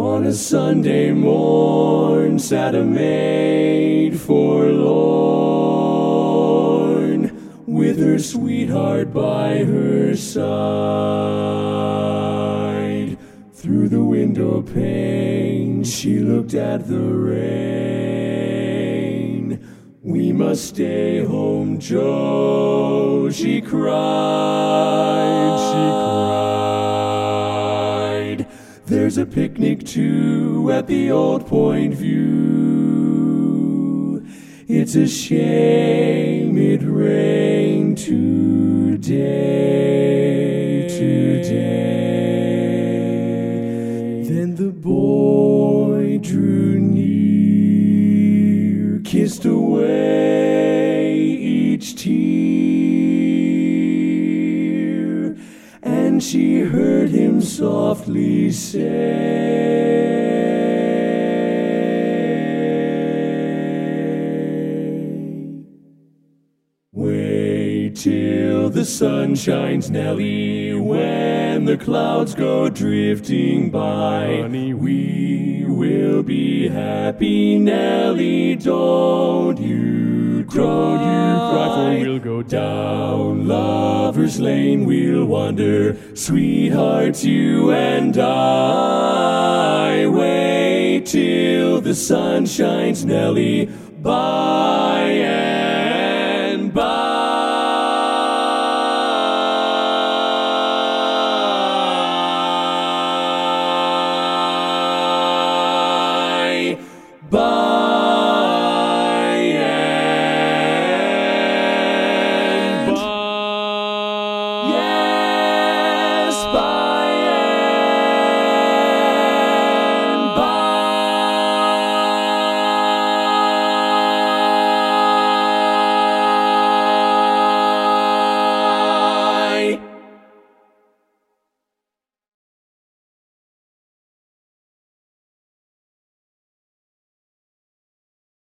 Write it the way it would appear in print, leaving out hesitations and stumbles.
On a Sunday morn sat a maid forlorn, with her sweetheart by her side. Through the window pane she looked at the rain. "We must stay home, Joe," she cried, "There's a picnic too at the Old Point View. It's a shame it rained today. Then the boy drew near, kissed away each tear, and she heard him softly say, "Wait till the sun shines, Nellie, when the clouds go drifting by. Honey, we will be happy, Nellie, don't you cry, for we'll go down Lover's Lane, we'll wander, sweethearts, you and I. Wait till the sun shines, Nellie, bye."